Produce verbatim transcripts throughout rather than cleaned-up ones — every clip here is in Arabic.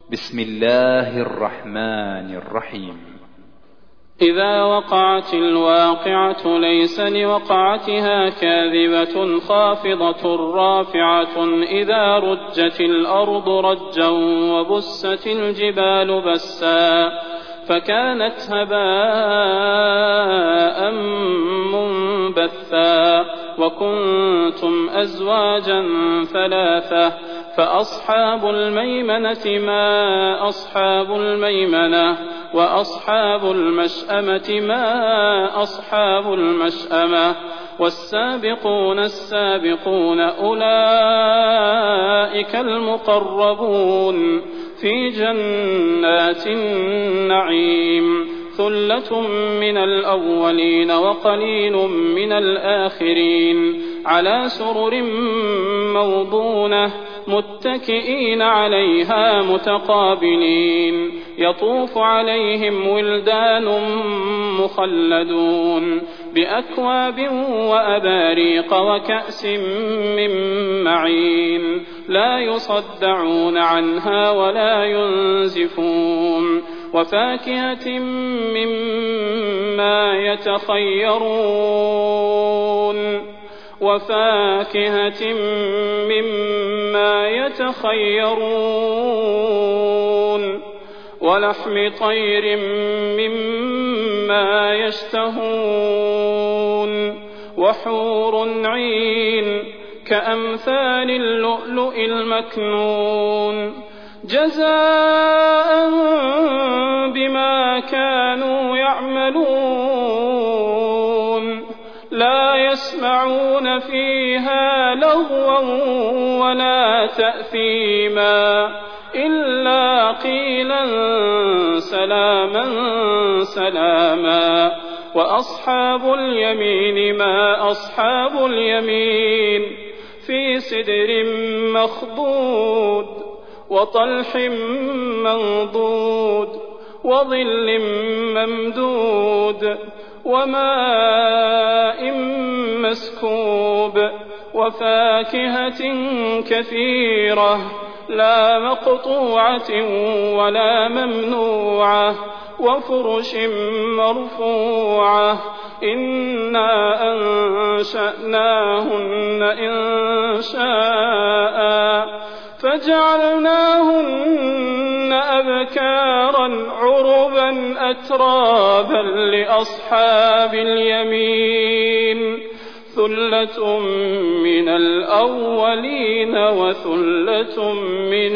بسم الله الرحمن الرحيم. إذا وقعت الواقعة ليس لوقعتها كاذبة خافضة رافعة إذا رجت الأرض رجا وبست الجبال بسا فكانت هباء منبثا وكنتم أزواجا ثلاثة فأصحاب الميمنة ما أصحاب الميمنة وأصحاب المشأمة ما أصحاب المشأمة والسابقون السابقون أولئك المقربون في جنات النعيم ثلة من الأولين وقليل من الآخرين على سرر موضونة متكئين عليها متقابلين يطوف عليهم ولدان مخلدون بأكواب وأباريق وكأس من معين لا يصدعون عنها ولا ينزفون وفاكهة مما يتخيرون وفاكهة مما يتخيرون ولحم طير مما يشتهون وحور عين كأمثال اللؤلؤ المكنون جزاء بما كانوا يعملون لا يسمعون فيها لغوا ولا تأثيما إلا قيلا سلاما سلاما وأصحاب اليمين ما أصحاب اليمين في سدر مخضود وطلح منضود وظل ممدود وماء مسكوب وفاكهة كثيرة لا مقطوعة ولا ممنوعة وفرش مرفوعة إنا أنشأناهن إنشاء فجعلناهن أبكارا عربا أترابا لأصحاب اليمين ثلة من الأولين وثلة من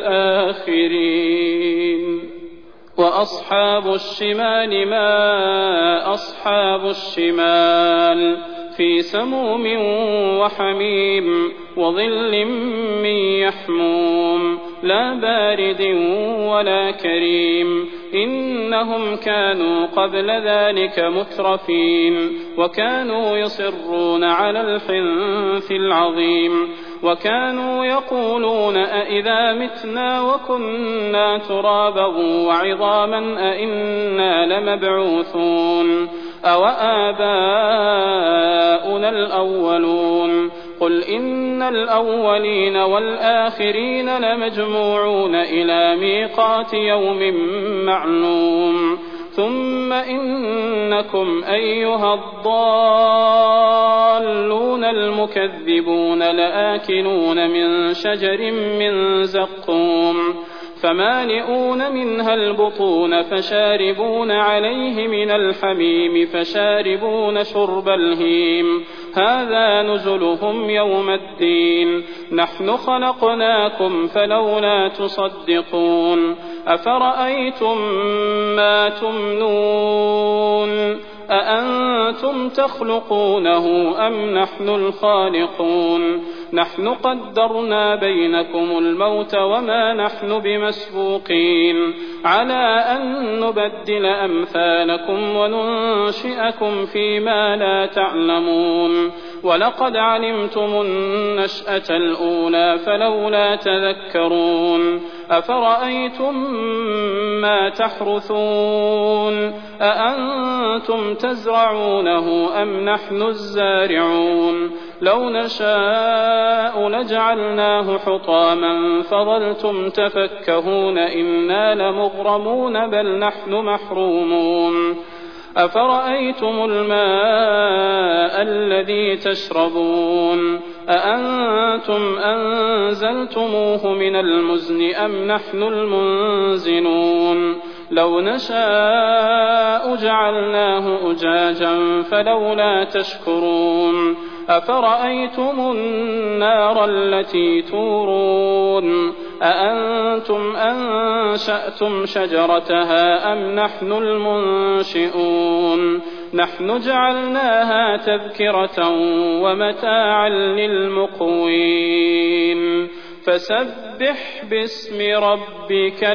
الآخرين وأصحاب الشمال ما أصحاب الشمال في سموم وحميم وظل من يحموم لا بارد ولا كريم إنهم كانوا قبل ذلك مترفين وكانوا يصرون على الحنث العظيم وكانوا يقولون أئذا متنا وكنا ترابا وعظاما أئنا لمبعوثون أوآباؤنا الأولون قل إن الأولين والآخرين لمجموعون إلى ميقات يوم معلوم ثم إنكم أيها الضالون المكذبون لآكلون من شجر من زقوم فمالئون منها البطون فشاربون عليه من الحميم فشاربون شرب الهيم هذا نزلهم يوم الدين نحن خلقناكم فلولا تصدقون أفرأيتم ما تمنون أأنتم تخلقونه أم نحن الخالقون نحن قدرنا بينكم الموت وما نحن بمسبوقين على أن نبدل أمثالكم وننشئكم فيما لا تعلمون ولقد علمتم النشأة الأولى فلولا تذكرون أفرأيتم ما تحرثون أأنتم تزرعونه أم نحن الزارعون لو نشاء لجعلناه حطاما فظلتم تفكهون إنا لمغرمون بل نحن محرومون أفرأيتم الماء الذي تشربون أأنتم أنزلتموه من المزن أم نحن المنزلون لو نشاء جعلناه أجاجا فلولا تشكرون أفرأيتم النار التي تورون أأنتم أنشأتم شجرتها أم نحن المنشئون نحن جعلناها تذكرة ومتاعا للمقوين فسبح باسم ربك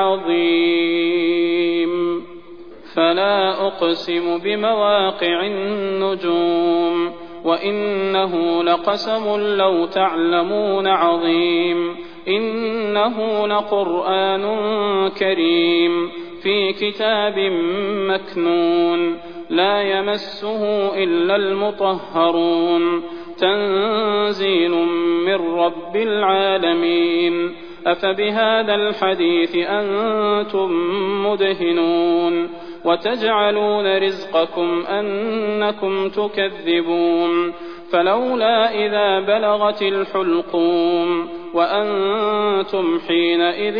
العظيم فلا أقسم بمواقع النجوم وإنه لقسم لو تعلمون عظيم إنه لقرآن كريم في كتاب مكنون لا يمسه إلا المطهرون تنزيل من رب العالمين أفبهذا الحديث أنتم مدهنون وتجعلون رزقكم أنكم تكذبون فلولا إذا بلغت الحلقوم وأنتم حينئذ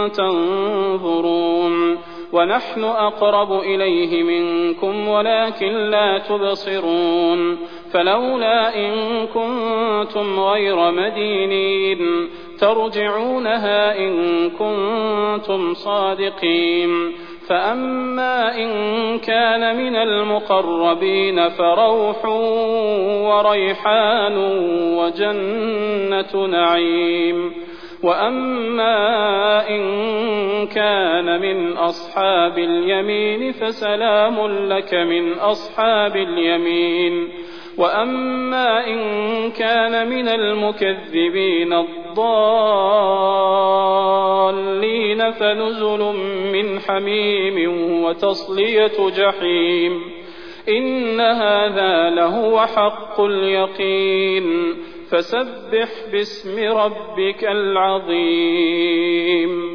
تنظرون ونحن أقرب إليه منكم ولكن لا تبصرون فلولا إن كنتم غير مدينين ترجعونها إن كنتم صادقين فأما إن كان من المقربين فروح وريحان وجنة نعيم وأما إن كان من أصحاب اليمين فسلام لك من أصحاب اليمين وأما إن كان من المكذبين الضالين فنزل من حميم وتصلية جحيم إن هذا لهو حق اليقين فسبح باسم ربك العظيم